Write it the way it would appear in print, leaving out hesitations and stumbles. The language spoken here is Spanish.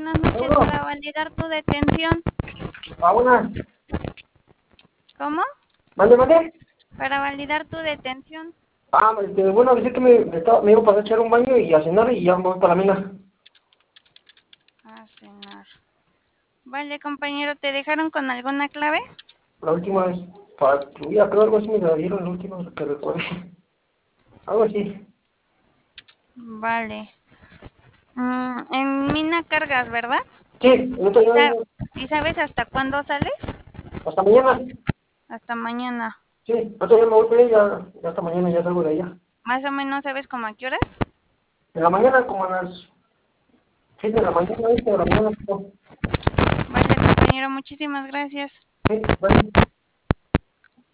buenas noches. Seguro. Para validar tu detención. Una. ¿Cómo? Mande. Para validar tu detención. Bueno, dice que me iba para echar un baño y a cenar y ya me voy para la mina. A cenar. Vale, compañero, ¿te dejaron con alguna clave? La última vez, ya creo algo así me la dieron, la última que recuerdo. Algo así. Vale. En mina cargas, ¿verdad? Sí, el otro ¿Y, día, y sabes hasta cuándo sales? hasta mañana. Hasta mañana. Sí, el otro día me voy para allá, ya hasta mañana ya salgo de allá. Más o menos sabes como a qué horas. En la mañana, como a las 7 de la mañana, 8 de la mañana. Vale, compañero, muchísimas gracias. Sí, bueno.